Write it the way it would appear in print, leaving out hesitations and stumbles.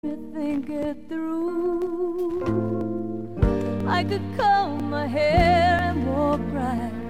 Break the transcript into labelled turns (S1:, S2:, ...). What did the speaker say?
S1: me think it through. I could comb my hair and walk right